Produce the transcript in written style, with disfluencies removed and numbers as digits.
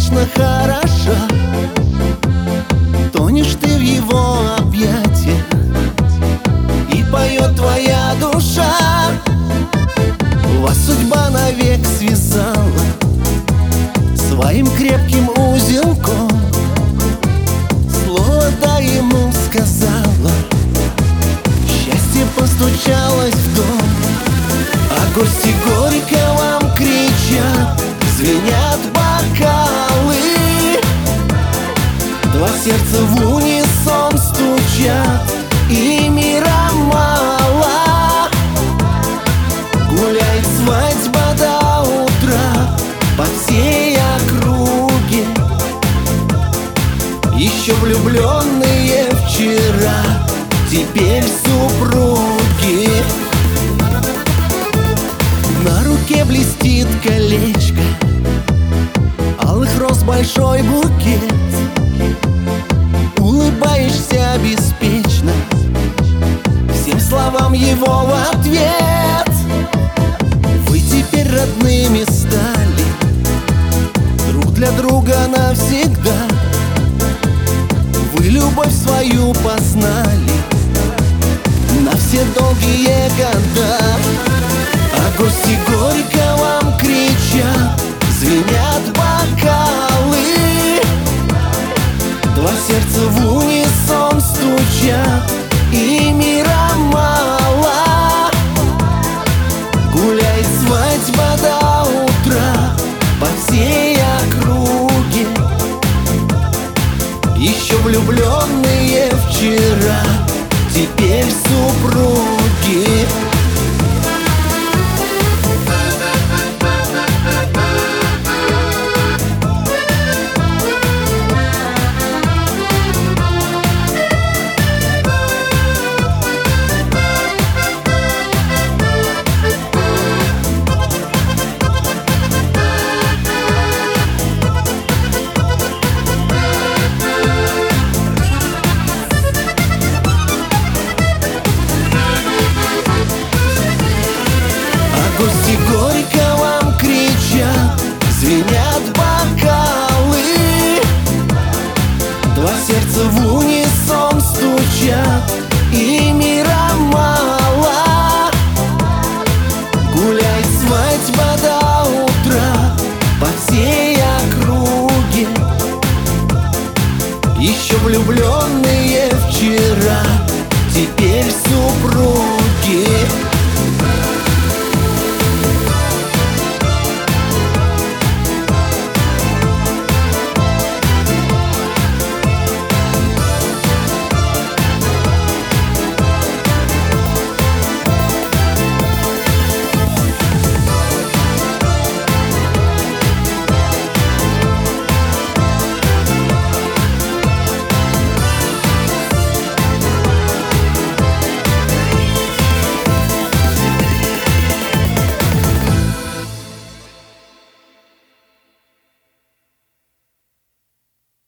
бесконечно хороша. Тонешь ты в его объятиях, и поет твоя душа. Вас судьба навек связала своим крепким узелком. Слово «да» ему сказала, счастье постучалось в дом. А гости горько вам кричат, звенят бокалы. Два сердца в унисон стучат, и мира мало. Гуляет свадьба до утра по всей округе. Еще влюбленные вчера, теперь супруги. На руке блестит колечко, алых роз большой букет. Улыбаешься беспечно всем словам его в ответ. Вы теперь родными стали, друг для друга навсегда. Вы любовь свою познали на все долгие года. А гости горько вам кричат, звенят бокалы. Два сердца в унисон стучат, и мира мало. Гуляет свадьба до утра по всей округе. Еще влюбленные вчера,